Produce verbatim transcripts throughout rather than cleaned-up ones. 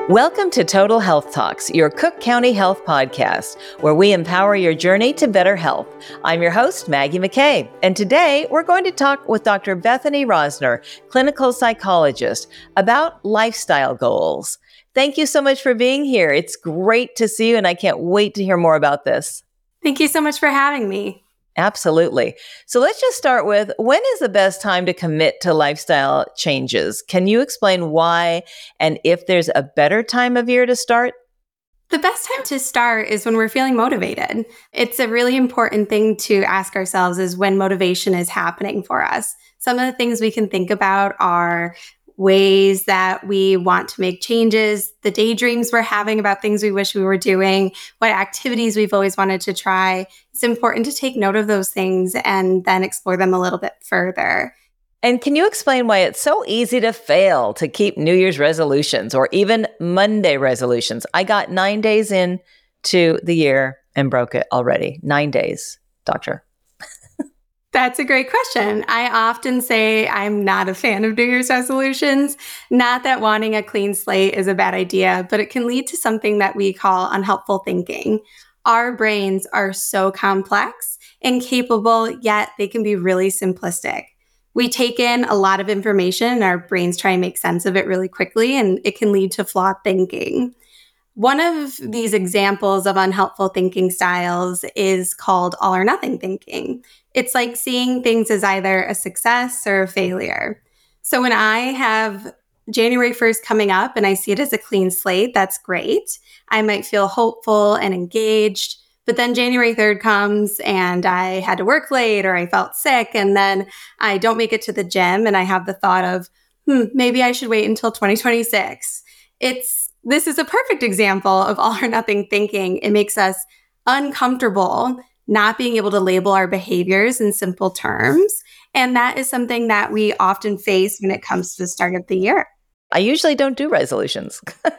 Welcome to Total Health Talks, your Cook County Health podcast, where we empower your journey to better health. I'm your host, Maggie McKay, and today we're going to talk with Doctor Bethany Rosner, clinical psychologist, about lifestyle goals. Thank you so much for being here. It's great to see you, and I can't wait to hear more about this. Thank you so much for having me. Absolutely. So let's just start with, when is the best time to commit to lifestyle changes? Can you explain why and if there's a better time of year to start? The best time to start is when we're feeling motivated. It's a really important thing to ask ourselves is when motivation is happening for us. Some of the things we can think about are ways that we want to make changes, the daydreams we're having about things we wish we were doing, what activities we've always wanted to try. It's important to take note of those things and then explore them a little bit further. And can you explain why it's so easy to fail to keep New Year's resolutions or even Monday resolutions? I got nine days into the year and broke it already. Nine days, doctor. That's a great question. I often say I'm not a fan of New Year's resolutions. Not that wanting a clean slate is a bad idea, but it can lead to something that we call unhelpful thinking. Our brains are so complex and capable, yet they can be really simplistic. We take in a lot of information and our brains try and make sense of it really quickly, and it can lead to flawed thinking. One of these examples of unhelpful thinking styles is called all or nothing thinking. It's like seeing things as either a success or a failure. So when I have January first coming up and I see it as a clean slate, that's great. I might feel hopeful and engaged. But then January third comes and I had to work late or I felt sick and then I don't make it to the gym and I have the thought of, hmm, maybe I should wait until twenty twenty-six. It's This is a perfect example of all or nothing thinking. It makes us uncomfortable not being able to label our behaviors in simple terms. And that is something that we often face when it comes to the start of the year. I usually don't do resolutions,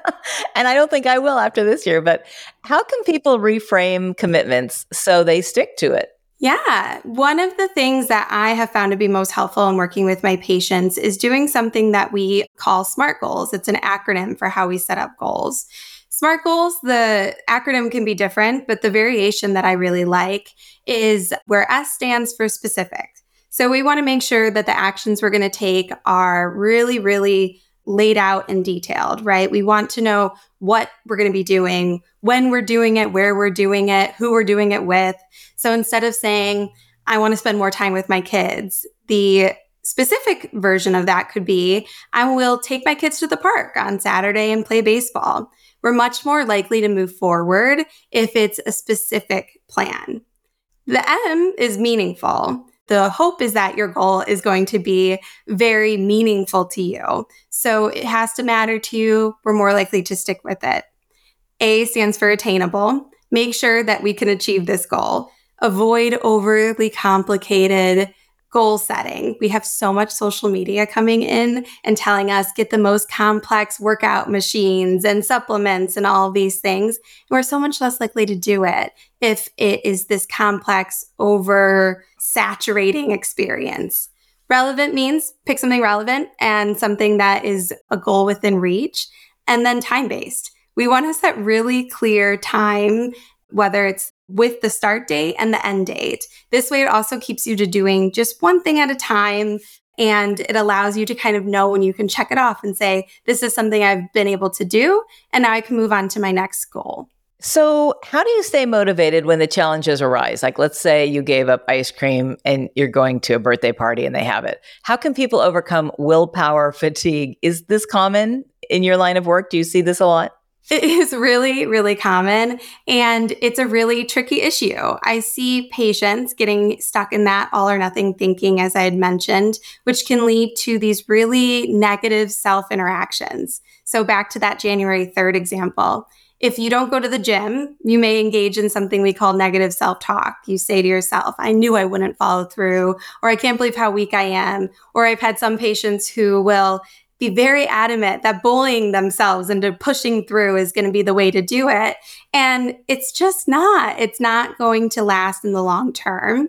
and I don't think I will after this year, but how can people reframe commitments so they stick to it? Yeah. One of the things that I have found to be most helpful in working with my patients is doing something that we call SMART goals. It's an acronym for how we set up goals. SMART goals, the acronym can be different, but the variation that I really like is where S stands for specific. So we want to make sure that the actions we're going to take are really, really laid out and detailed, right? We want to know what we're going to be doing, when we're doing it, where we're doing it, who we're doing it with. So instead of saying, I want to spend more time with my kids, the specific version of that could be, I will take my kids to the park on Saturday and play baseball. We're much more likely to move forward if it's a specific plan. The M is meaningful. The hope is that your goal is going to be very meaningful to you. So it has to matter to you. We're more likely to stick with it. A stands for attainable. Make sure that we can achieve this goal. Avoid overly complicated goal setting. We have so much social media coming in and telling us get the most complex workout machines and supplements and all of these things. And we're so much less likely to do it if it is this complex, over saturating experience. Relevant means pick something relevant and something that is a goal within reach. And then time-based. We want to set really clear time, whether it's with the start date and the end date. This way, it also keeps you to doing just one thing at a time. And it allows you to kind of know when you can check it off and say, this is something I've been able to do. And now I can move on to my next goal. So how do you stay motivated when the challenges arise? Like, let's say you gave up ice cream and you're going to a birthday party and they have it. How can people overcome willpower fatigue? Is this common in your line of work? Do you see this a lot? It is really, really common, and it's a really tricky issue. I see patients getting stuck in that all or nothing thinking, as I had mentioned, which can lead to these really negative self-interactions. So back to that January third example. If you don't go to the gym, you may engage in something we call negative self-talk. You say to yourself, I knew I wouldn't follow through, or I can't believe how weak I am. Or I've had some patients who will be very adamant that bullying themselves into pushing through is going to be the way to do it. And it's just not. It's not going to last in the long term.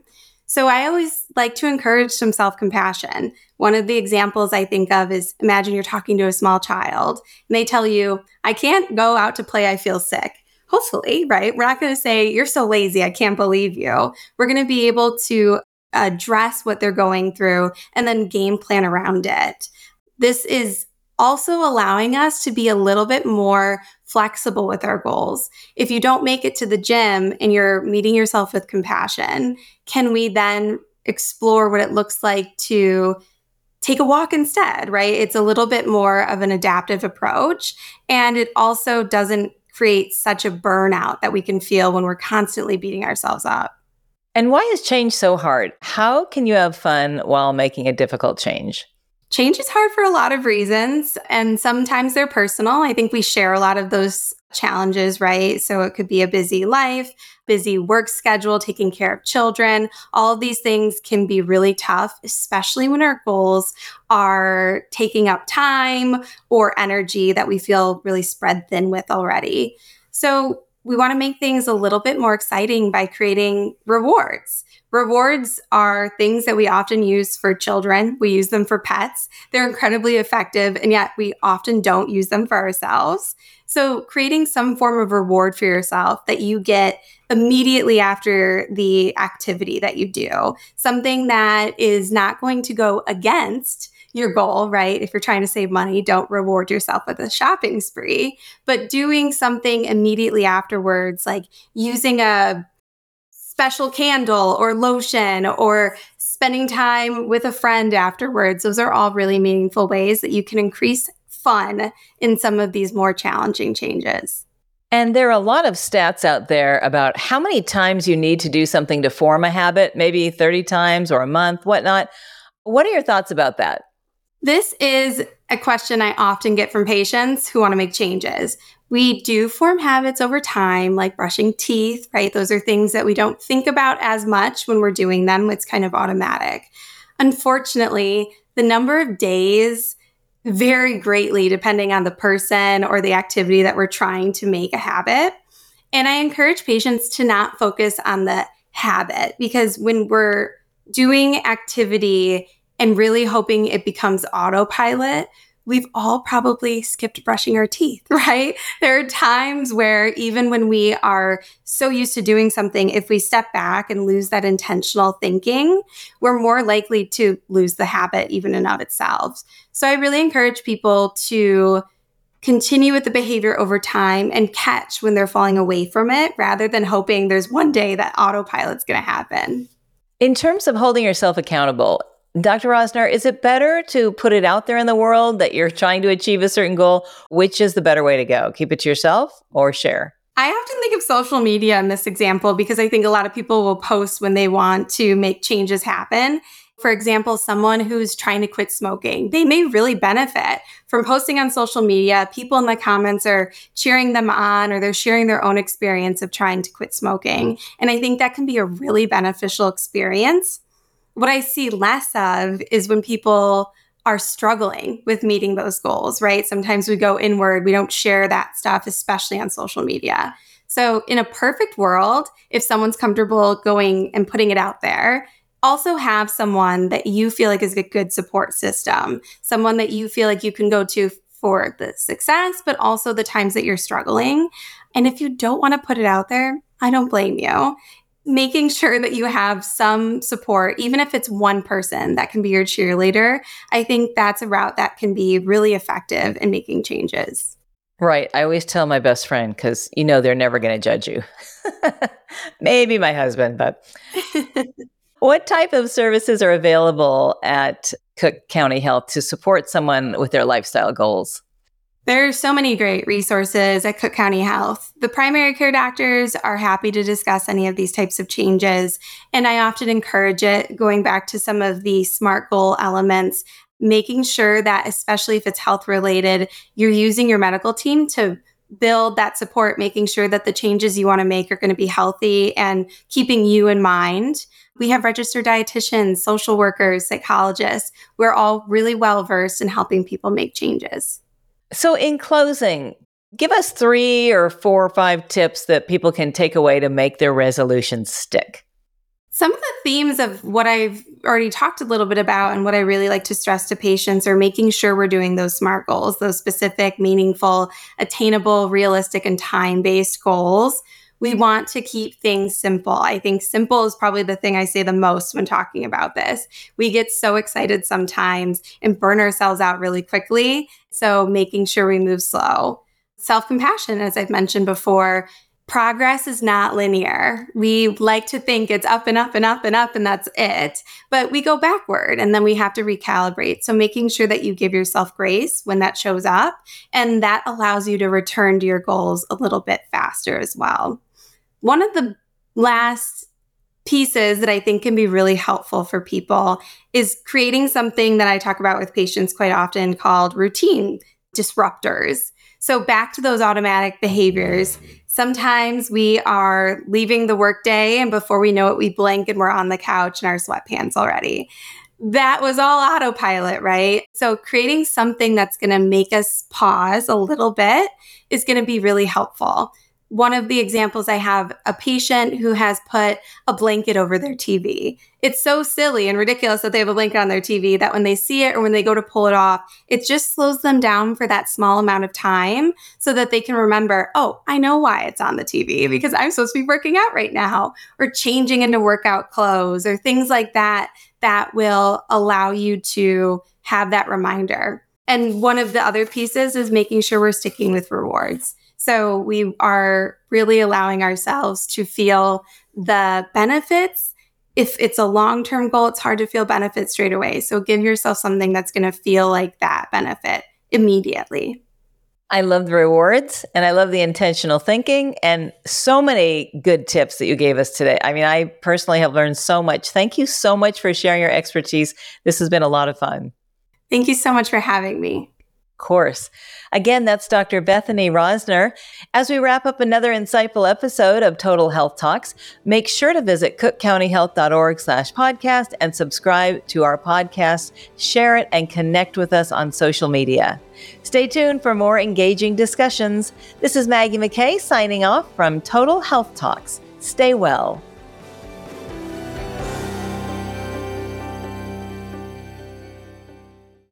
So I always like to encourage some self-compassion. One of the examples I think of is, imagine you're talking to a small child and they tell you, I can't go out to play, I feel sick. Hopefully, right? We're not going to say, you're so lazy, I can't believe you. We're going to be able to address what they're going through and then game plan around it. This is also allowing us to be a little bit more flexible with our goals. If you don't make it to the gym and you're meeting yourself with compassion, can we then explore what it looks like to take a walk instead, right? It's a little bit more of an adaptive approach. And it also doesn't create such a burnout that we can feel when we're constantly beating ourselves up. And why is change so hard? How can you have fun while making a difficult change? Change is hard for a lot of reasons, and sometimes they're personal. I think we share a lot of those challenges, right? So it could be a busy life, busy work schedule, taking care of children. All of these things can be really tough, especially when our goals are taking up time or energy that we feel really spread thin with already. So we want to make things a little bit more exciting by creating rewards. Rewards are things that we often use for children. We use them for pets. They're incredibly effective, and yet we often don't use them for ourselves. So creating some form of reward for yourself that you get immediately after the activity that you do, something that is not going to go against your goal, right? If you're trying to save money, don't reward yourself with a shopping spree, but doing something immediately afterwards, like using a special candle or lotion or spending time with a friend afterwards. Those are all really meaningful ways that you can increase fun in some of these more challenging changes. And there are a lot of stats out there about how many times you need to do something to form a habit, maybe thirty times or a month, whatnot. What are your thoughts about that? This is a question I often get from patients who want to make changes. We do form habits over time, like brushing teeth, right? Those are things that we don't think about as much when we're doing them. It's kind of automatic. Unfortunately, the number of days vary greatly depending on the person or the activity that we're trying to make a habit. And I encourage patients to not focus on the habit, because when we're doing activity and really hoping it becomes autopilot, we've all probably skipped brushing our teeth, right? There are times where even when we are so used to doing something, if we step back and lose that intentional thinking, we're more likely to lose the habit even in of itself. So I really encourage people to continue with the behavior over time and catch when they're falling away from it, rather than hoping there's one day that autopilot's going to happen. In terms of holding yourself accountable, Doctor Rosner, is it better to put it out there in the world that you're trying to achieve a certain goal? Which is the better way to go? Keep it to yourself or share? I often think of social media in this example because I think a lot of people will post when they want to make changes happen. For example, someone who's trying to quit smoking, they may really benefit from posting on social media. People in the comments are cheering them on, or they're sharing their own experience of trying to quit smoking. And I think that can be a really beneficial experience. What I see less of is when people are struggling with meeting those goals, right? Sometimes we go inward. We don't share that stuff, especially on social media. So in a perfect world, if someone's comfortable going and putting it out there, also have someone that you feel like is a good support system, someone that you feel like you can go to for the success, but also the times that you're struggling. And if you don't want to put it out there, I don't blame you. Making sure that you have some support, even if it's one person that can be your cheerleader, I think that's a route that can be really effective in making changes. Right. I always tell my best friend, because you know they're never going to judge you. Maybe my husband, but what type of services are available at Cook County Health to support someone with their lifestyle goals? There are so many great resources at Cook County Health. The primary care doctors are happy to discuss any of these types of changes, and I often encourage it, going back to some of the SMART goal elements, making sure that, especially if it's health related, you're using your medical team to build that support, making sure that the changes you want to make are going to be healthy and keeping you in mind. We have registered dietitians, social workers, psychologists. We're all really well versed in helping people make changes. So in closing, give us three or four or five tips that people can take away to make their resolutions stick. Some of the themes of what I've already talked a little bit about and what I really like to stress to patients are making sure we're doing those SMART goals, those specific, meaningful, attainable, realistic, and time-based goals. We want to keep things simple. I think simple is probably the thing I say the most when talking about this. We get so excited sometimes and burn ourselves out really quickly. So making sure we move slow. Self-compassion, as I've mentioned before, progress is not linear. We like to think it's up and up and up and up and that's it, but we go backward and then we have to recalibrate. So making sure that you give yourself grace when that shows up, and that allows you to return to your goals a little bit faster as well. One of the last pieces that I think can be really helpful for people is creating something that I talk about with patients quite often called routine disruptors. So back to those automatic behaviors. Sometimes we are leaving the workday and before we know it, we blink and we're on the couch in our sweatpants already. That was all autopilot, right? So creating something that's going to make us pause a little bit is going to be really helpful. One of the examples, I have a patient who has put a blanket over their T V. It's so silly and ridiculous that they have a blanket on their T V that when they see it or when they go to pull it off, it just slows them down for that small amount of time so that they can remember, oh, I know why it's on the T V because I'm supposed to be working out right now, or changing into workout clothes or things like that that will allow you to have that reminder. And one of the other pieces is making sure we're sticking with rewards. So we are really allowing ourselves to feel the benefits. If it's a long-term goal, it's hard to feel benefits straight away. So give yourself something that's going to feel like that benefit immediately. I love the rewards and I love the intentional thinking and so many good tips that you gave us today. I mean, I personally have learned so much. Thank you so much for sharing your expertise. This has been a lot of fun. Thank you so much for having me. Of course. Again, that's Doctor Bethany Rosner. As we wrap up another insightful episode of Total Health Talks, make sure to visit cook county health dot org slash podcast and subscribe to our podcast, share it, and connect with us on social media. Stay tuned for more engaging discussions. This is Maggie McKay signing off from Total Health Talks. Stay well.